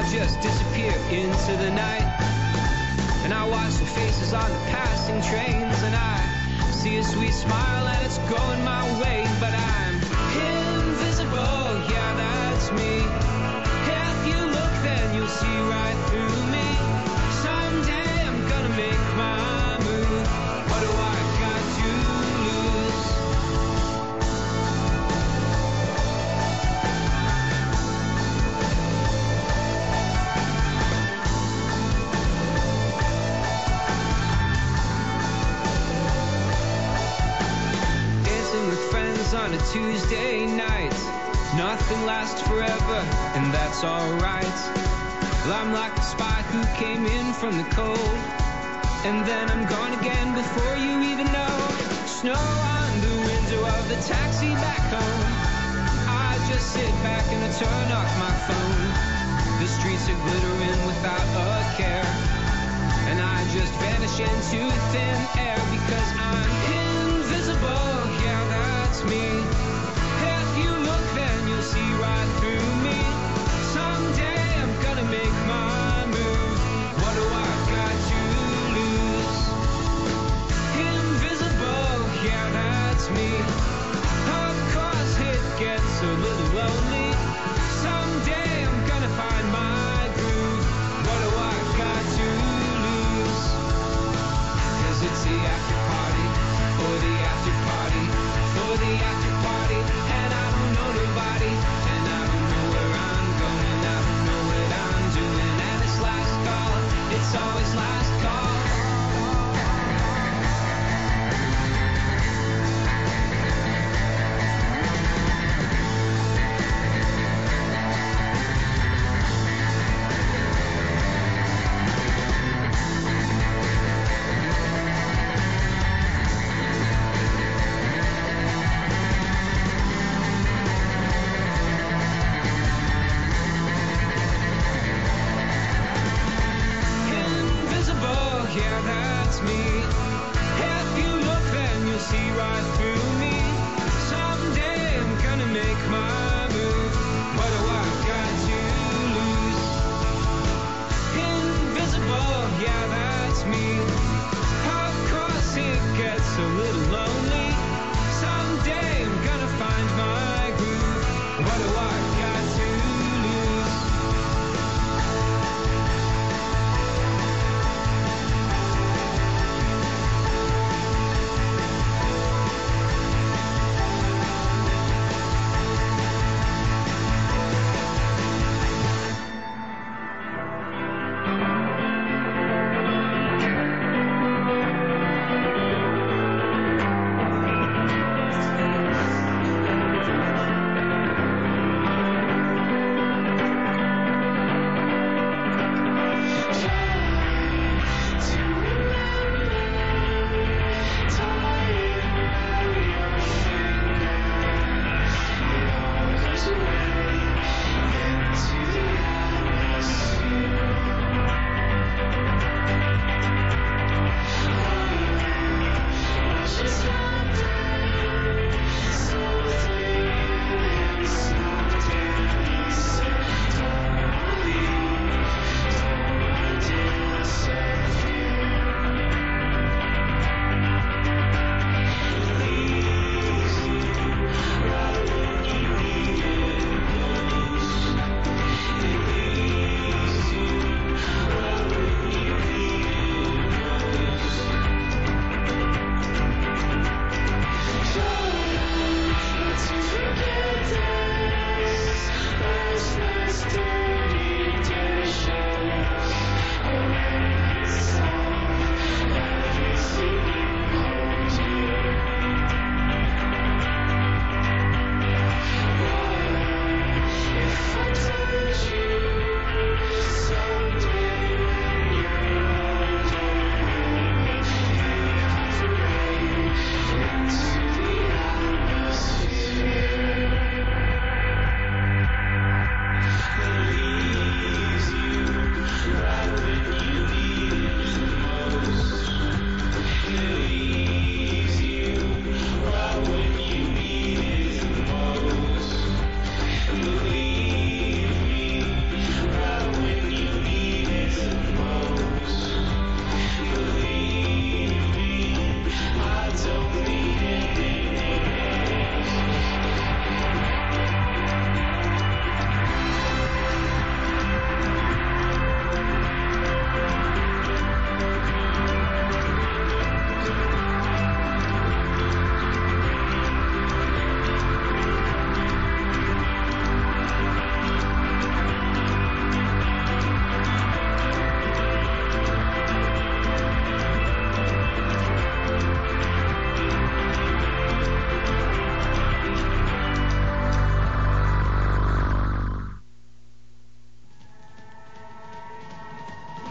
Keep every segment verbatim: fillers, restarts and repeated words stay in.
just disappear into the night. And I watch the faces on the passing trains, and I see a sweet smile and it's going my way. But I'm invisible, yeah, that's me. If you look, then you'll see right through me. Someday I'm gonna make my move. What do I got to lose? Dancing with friends on a Tuesday night. Nothing lasts forever, and that's alright. Well, I'm like a spy who came in from the cold, and then I'm gone again before you even know. Snow on the window of the taxi back home. I just sit back and I turn off my phone. The streets are glittering without a care, and I just vanish into thin air because I'm invisible, yeah, that's me. If you look, then you'll see right through me. Someday I'm gonna make my move. What do I got to lose? Invisible, yeah, that's me. Of course it gets a little lonely. Someday I'm gonna find my groove. What do I got to lose? 'Cause it's the after party, for the after party, for the after party.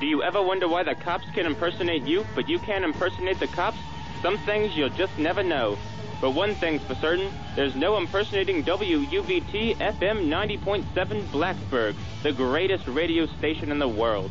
Do you ever wonder why the cops can impersonate you, but you can't impersonate the cops? Some things you'll just never know. But one thing's for certain, there's no impersonating W U V T F M ninety point seven Blacksburg, the greatest radio station in the world.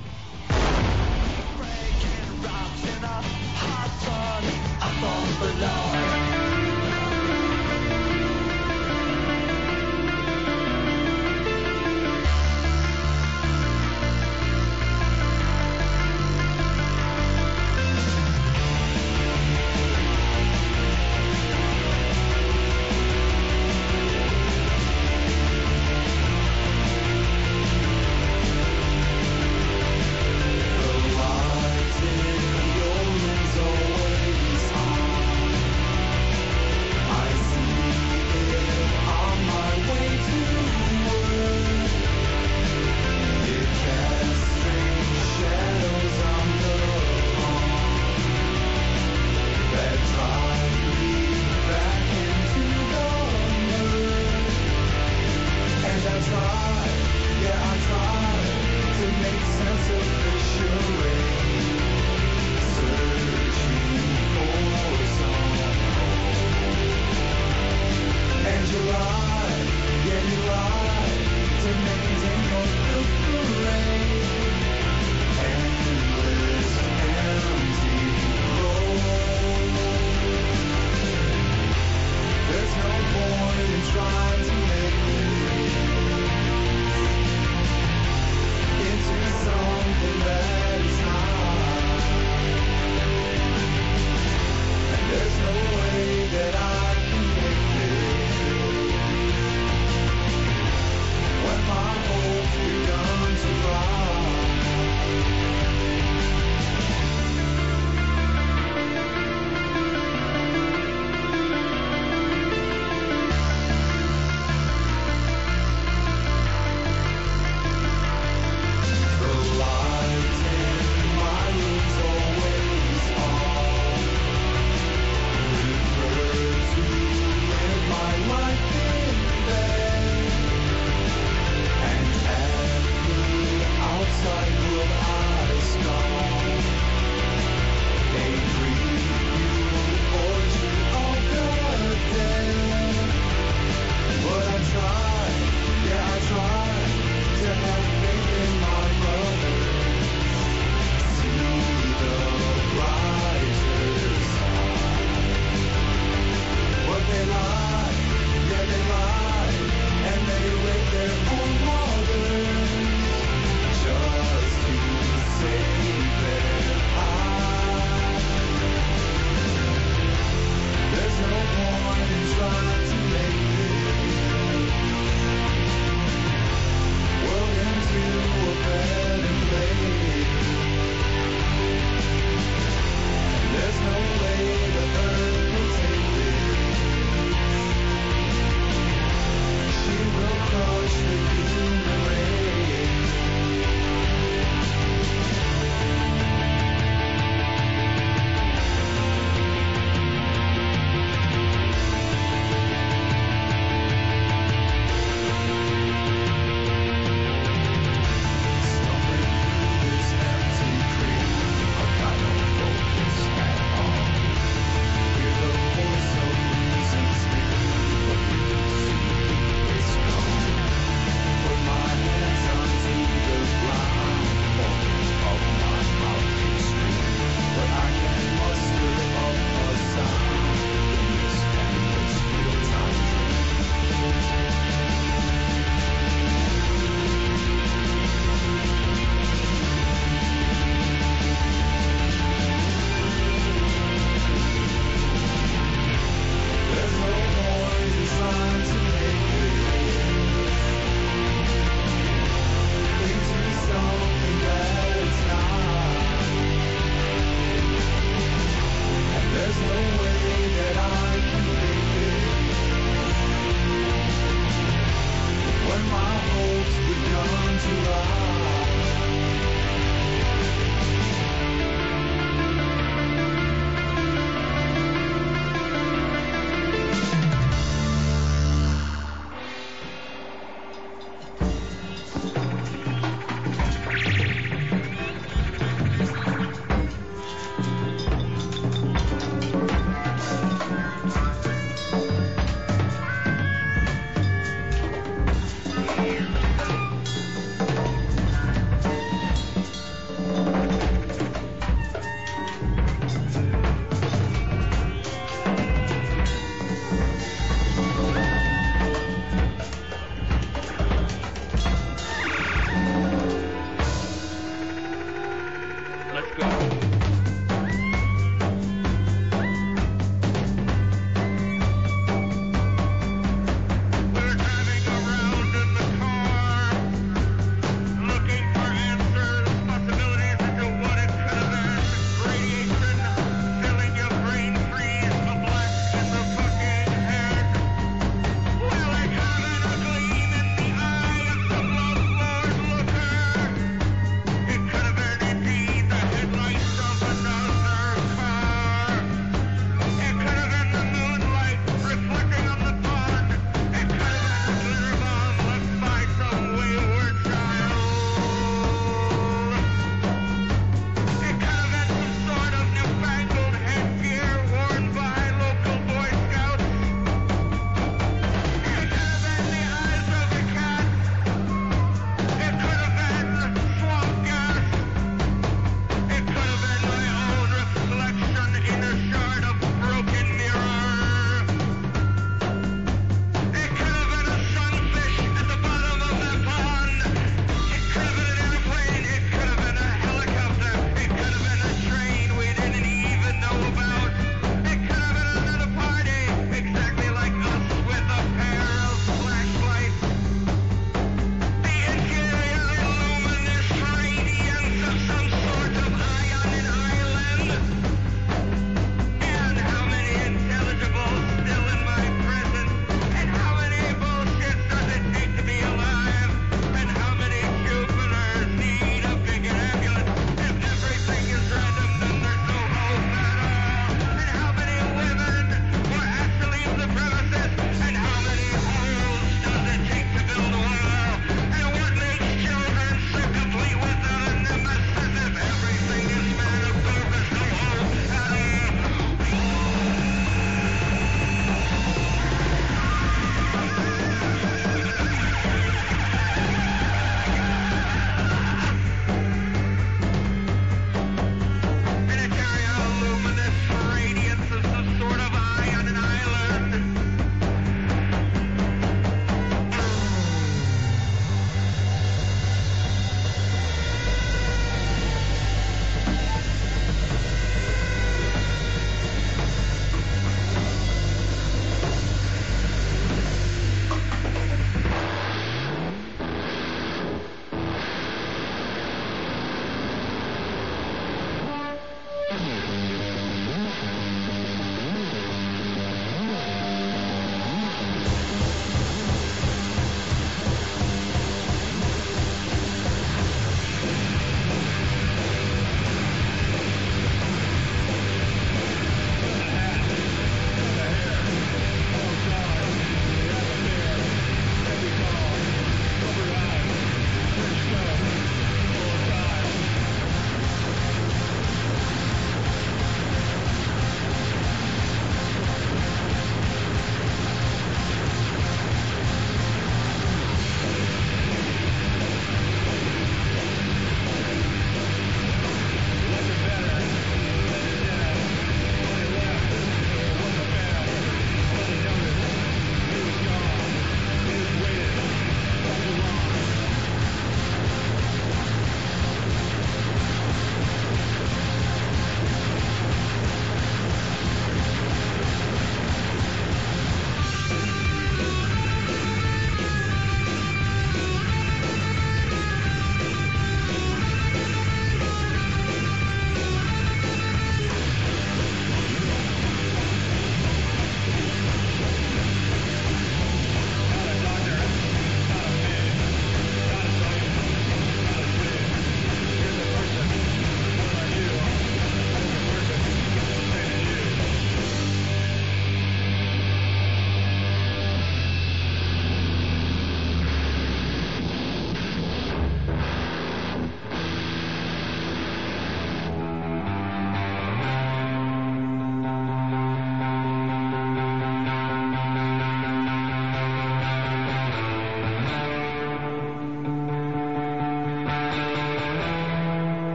Into something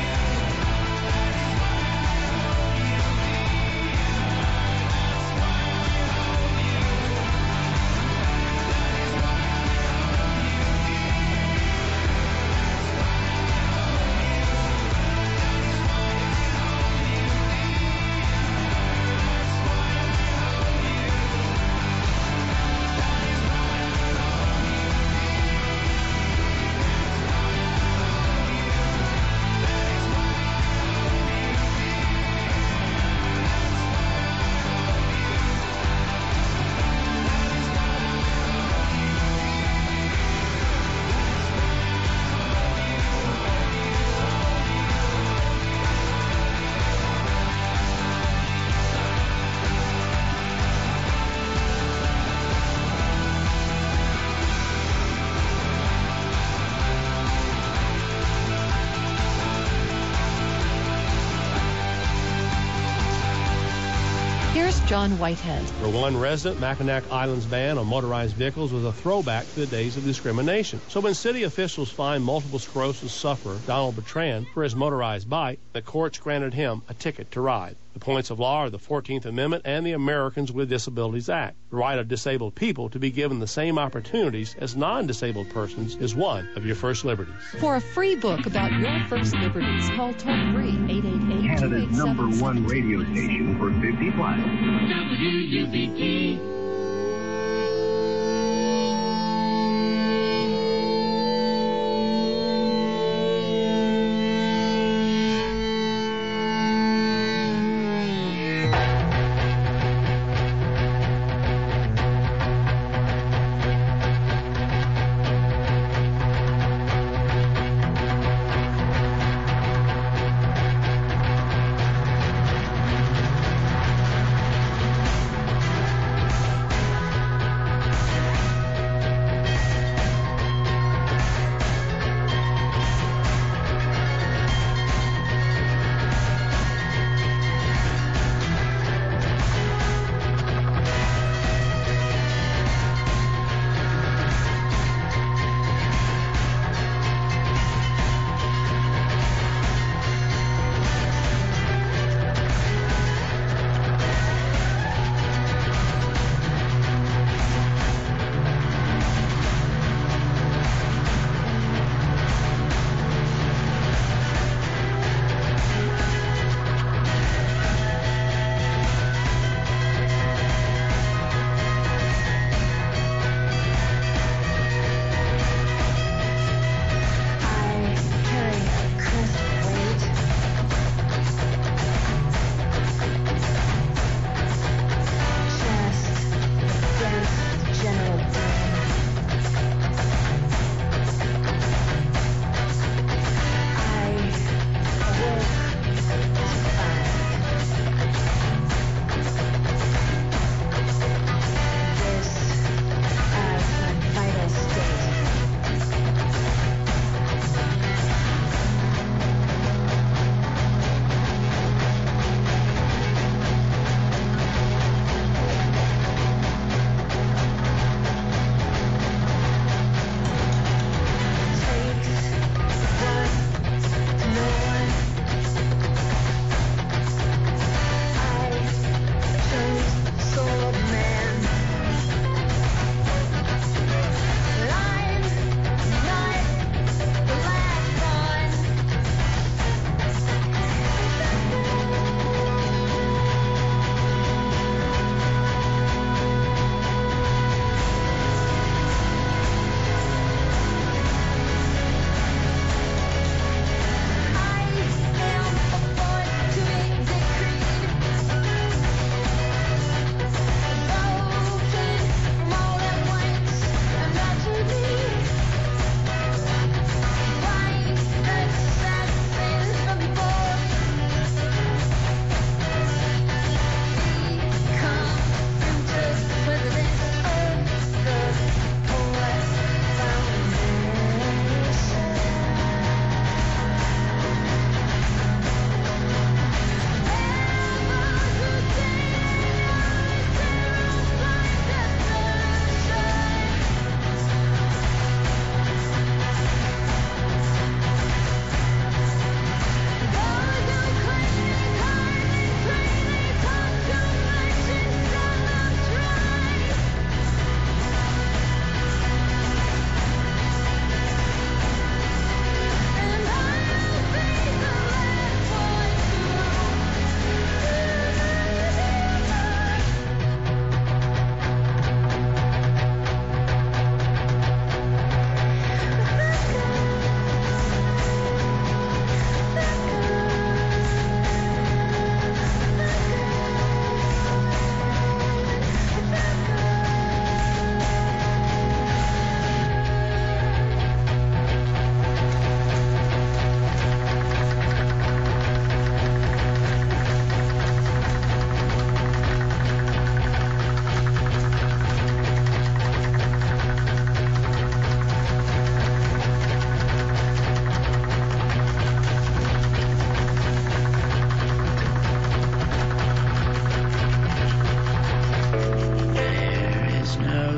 John Whitehead. For one resident, Mackinac Island's ban on motorized vehicles was a throwback to the days of discrimination. So when city officials fined multiple sclerosis sufferer Donald Bertrand for his motorized bike, the courts granted him a ticket to ride. The points of law are the fourteenth Amendment and the Americans with Disabilities Act. The right of disabled people to be given the same opportunities as non-disabled persons is one of your first liberties. For a free book about your first liberties, call toll-free eight eight eight, two eight seven, Canada's number one radio station for fifty plus. W U B T.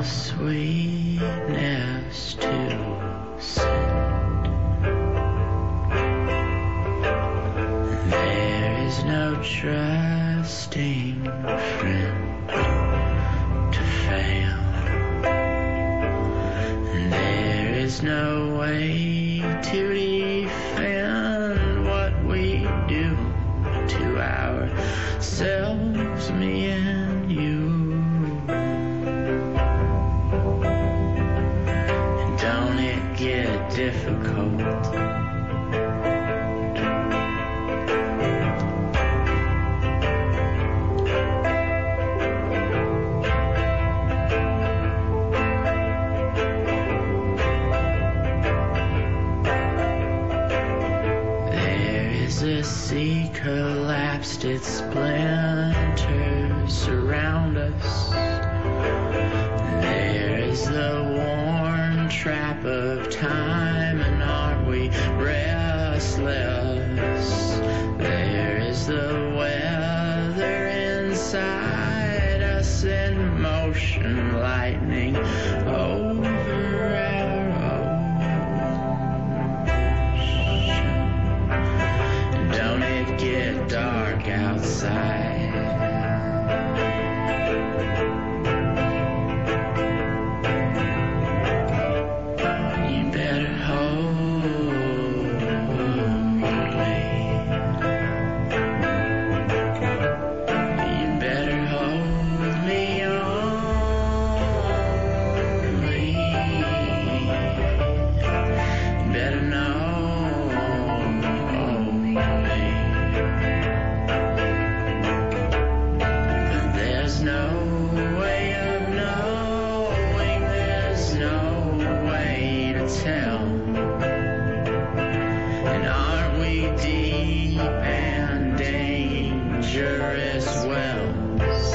the sweetness to send. There is no trusting friend to fail. There is no way to defend what we do to ourselves, me and you. And don't it get difficult? The sea collapsed, its splinters surround us. There is the worn trap of time, and aren't we restless? There is the weather inside us in motion, lightning over our ocean. Don't it get dark outside? You better hold me. You better hold me only. You better know me. There's no way of knowing, there's no way to tell. And aren't we deep and dangerous wells?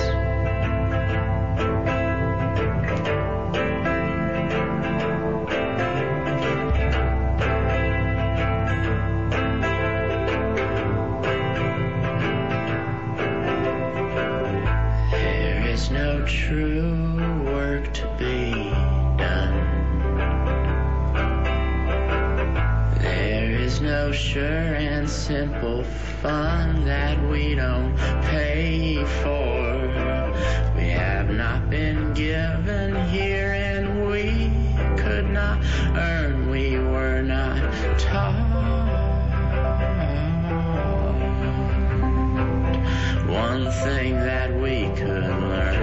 There is no true work to be done. There is no sure and simple fun that we don't pay for. We have not been given here, and we could not earn, we were not taught. One thing that we could learn.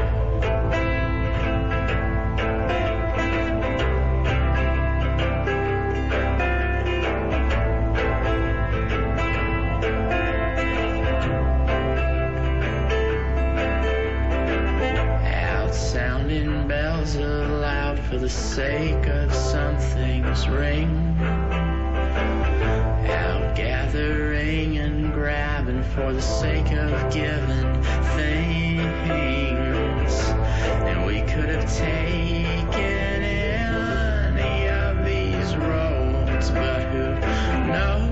Out sounding bells aloud for the sake of some things ring. Out gathering and grabbing for the sake of giving things. And we could have taken any of these roads, but who knows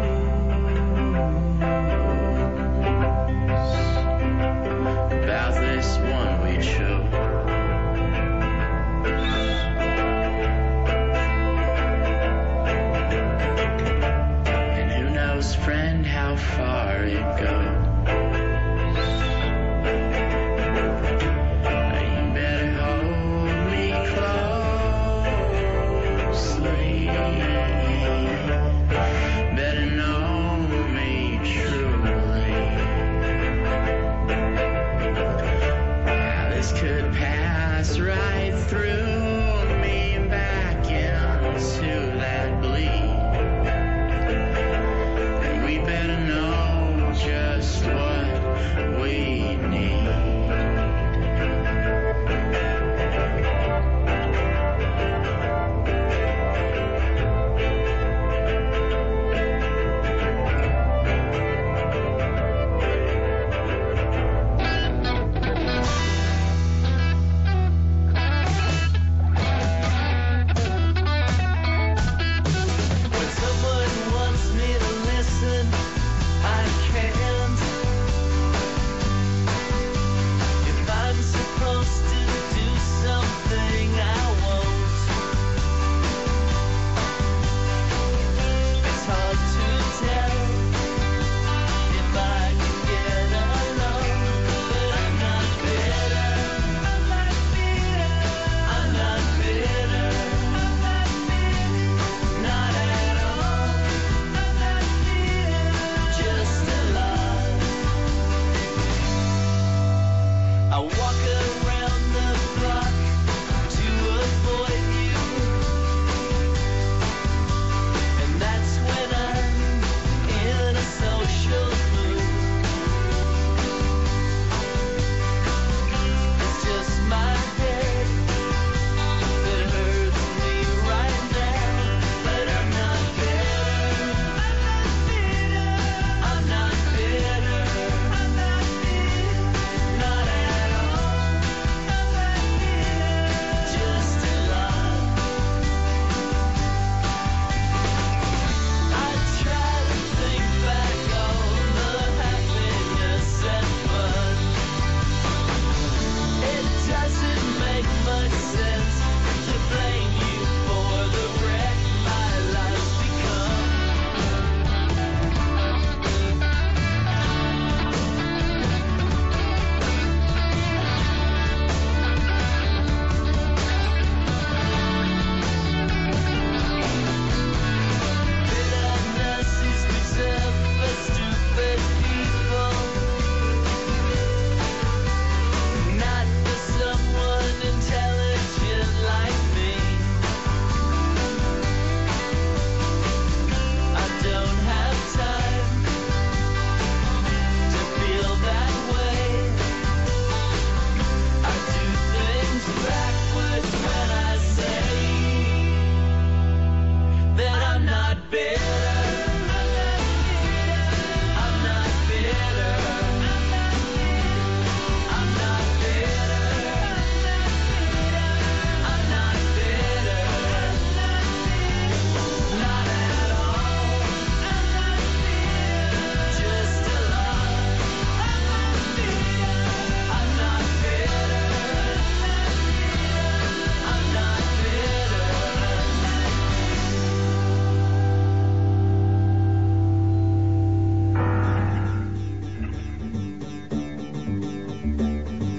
about this one we chose? And who knows, friend, how far it goes? You better hold me closely. Better know me truly. Now this could pass right through me and back into that bleed. And we better know just what we need.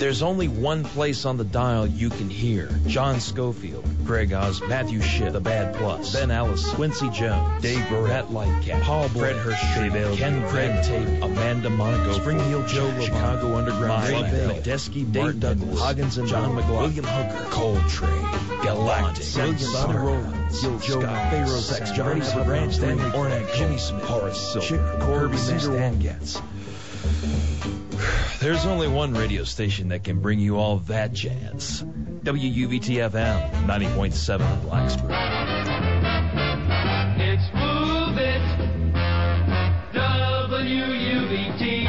There's only one place on the dial you can hear. John Schofield, Greg Oz, Matthew Schiff, The Bad Plus, Ben Ellis, Quincy Jones, Dave Burrell, Matt Lightcap, Paul Blart, Fred Hirsch, Ken Craig Tate, Amanda Monaco, Springfield Joe, Chicago Underground, Ray Bell, Medeski, Dave Douglas, Huggins and John McLaughlin, William Hooker, Coltrane, Galactic, William Sonny Rollins, Joe Scott, Pharaoh's X, Johnny Ranch, Stanley Ornak, Jimmy Smith, Horace Silver, Corby Stan Getz. There's only one radio station that can bring you all that jazz. W U V T F M, ninety point seven in Blacksburg. It's Move It, W U V T.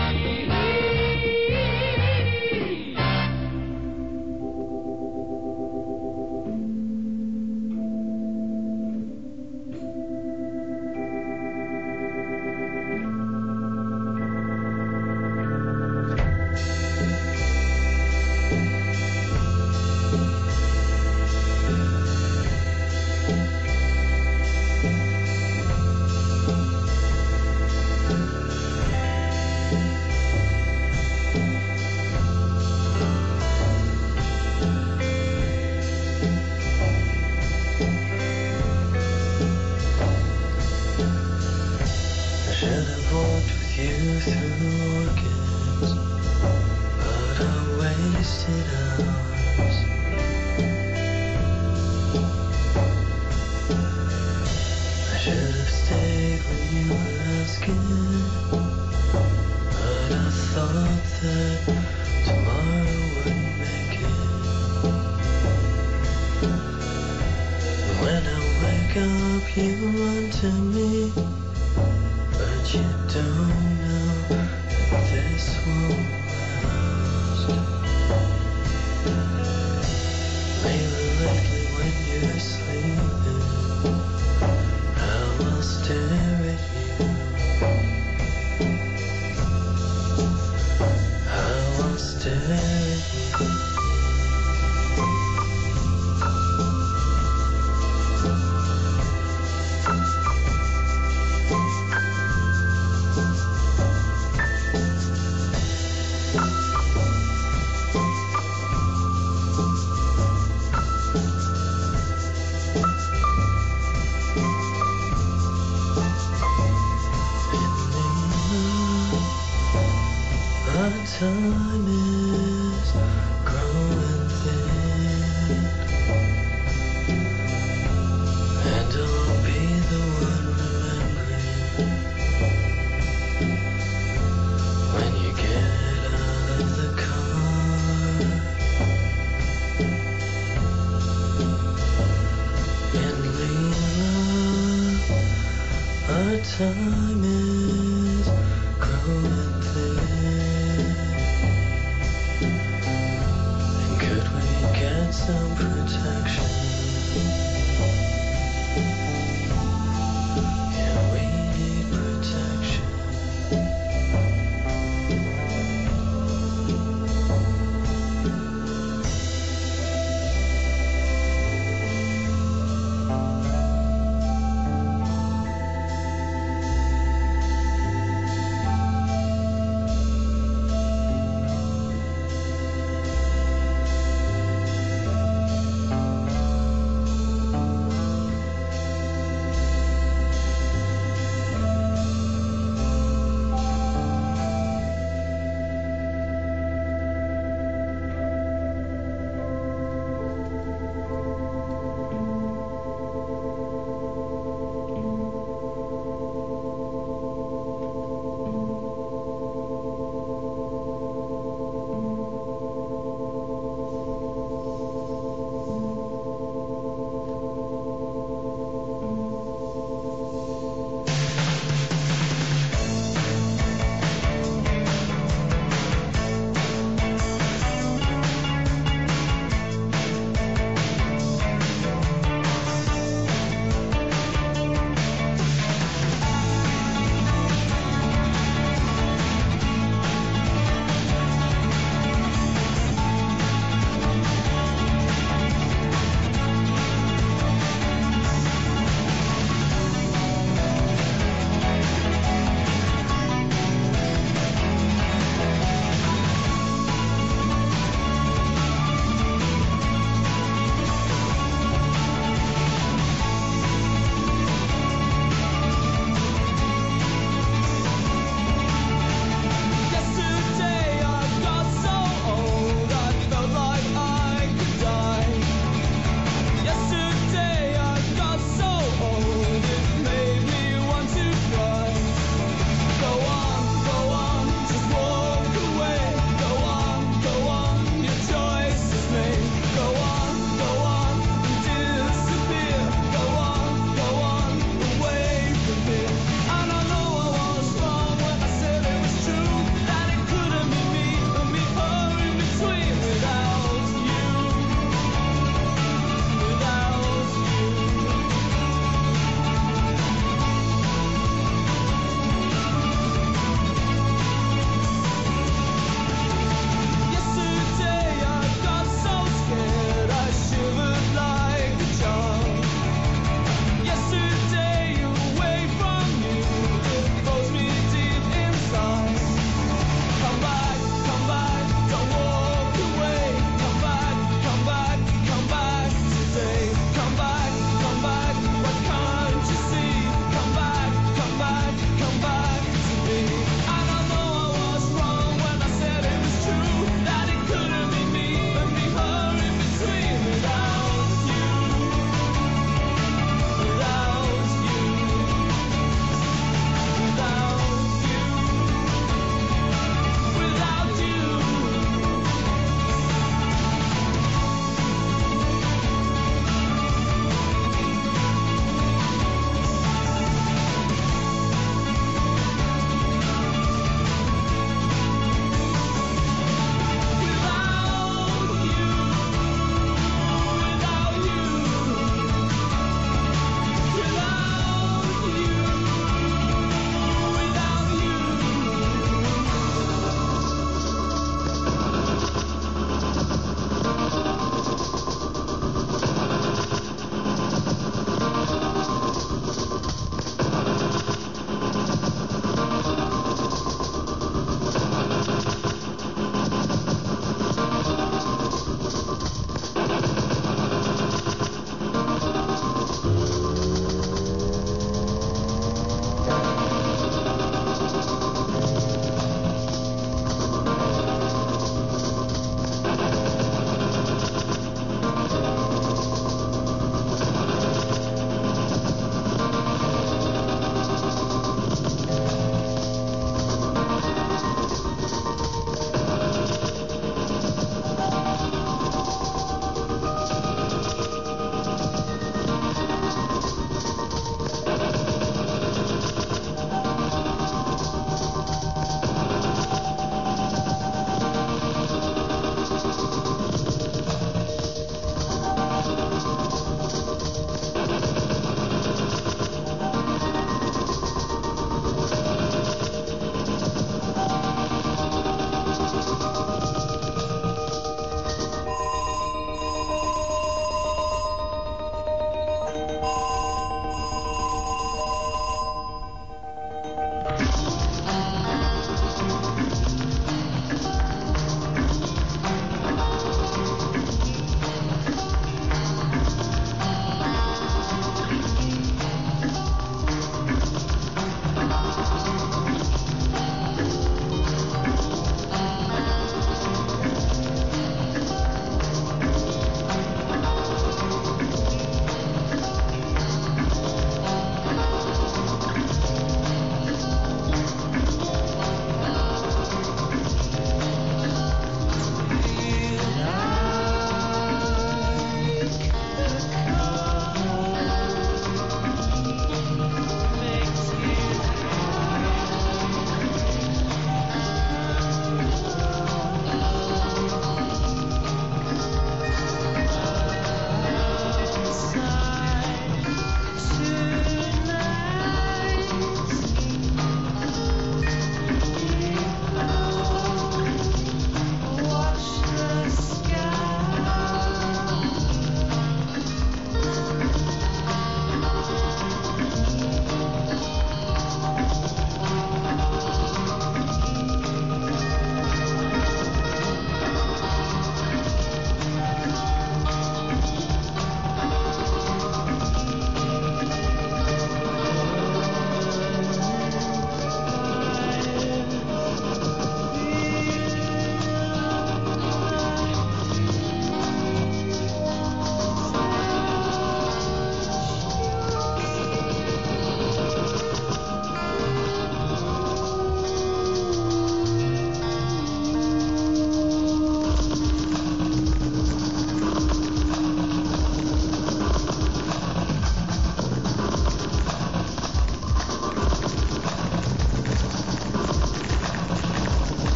Time is growing thin. And could we get some protection? Yeah, we need protection.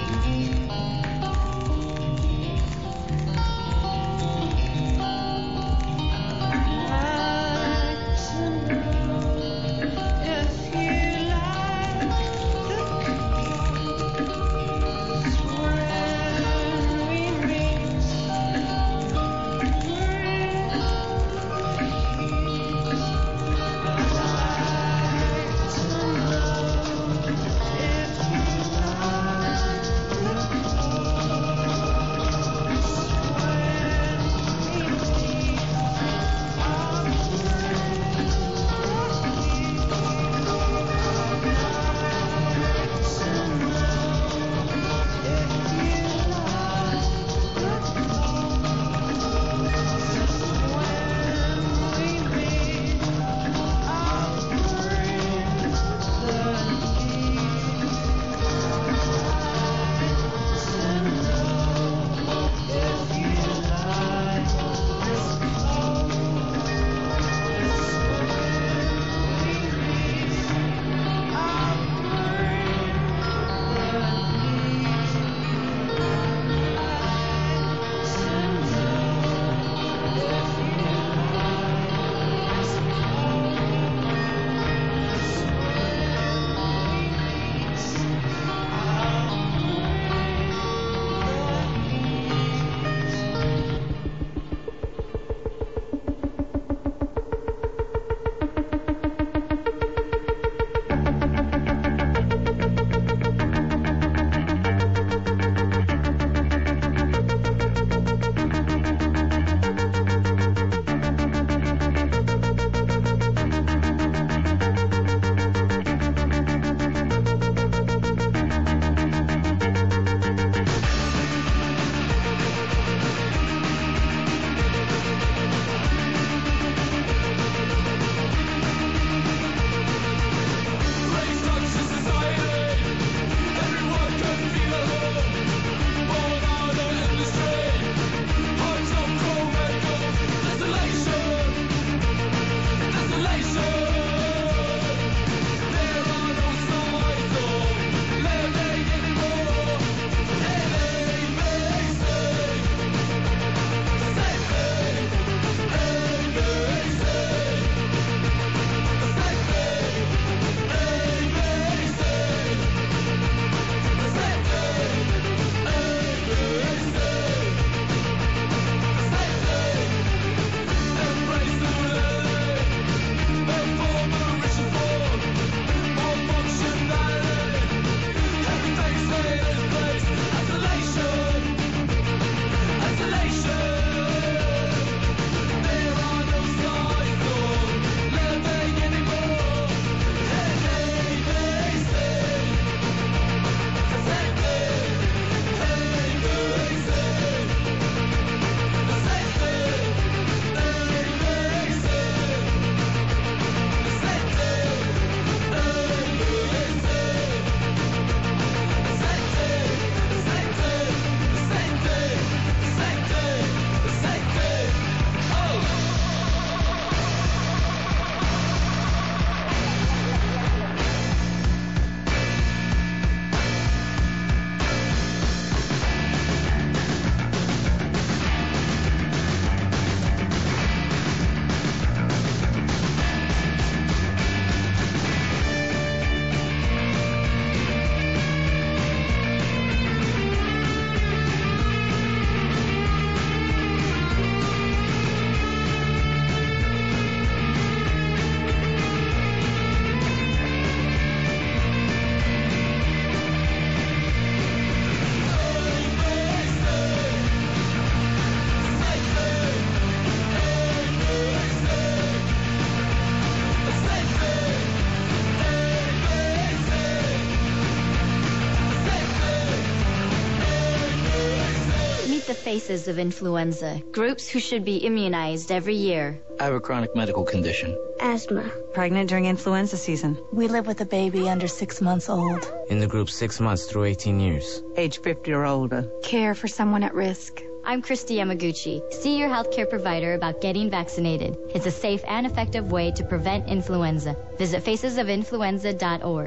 the faces of influenza, groups who should be immunized every year. I have a chronic medical condition. Asthma. Pregnant during influenza season. We live with a baby under six months old. In the group six months through eighteen years. Age fifty or older. Care for someone at risk. I'm Christy Yamaguchi. See your healthcare provider about getting vaccinated. It's a safe and effective way to prevent influenza. Visit faces of influenza dot org.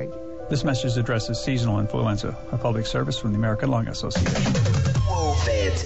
This message addresses seasonal influenza, a public service from the American Lung Association. Move it.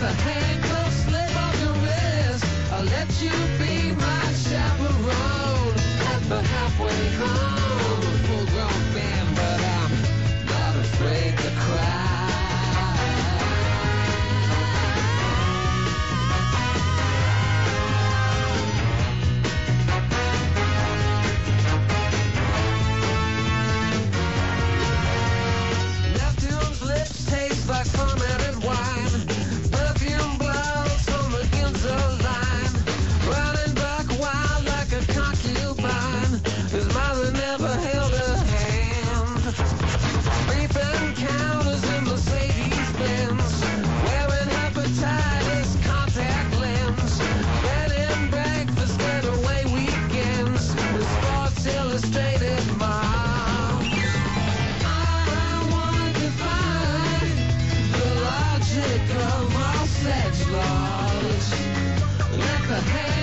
the handcuffs slip off your wrist. I'll let you be my chaperone at the halfway home. A full-grown man, but I'm not afraid to cry. Neptune's lips taste like fermented wine. Perfume blows from the Ginza line. Running back wild like a concubine. His mother never held her hand. Beeping counters in Mercedes Benz. Wearing hepatitis contact lens. Bed and breakfast getaway weekends. With Sports Illustrated moms. I want to find the logic of all sex laws. Let the hand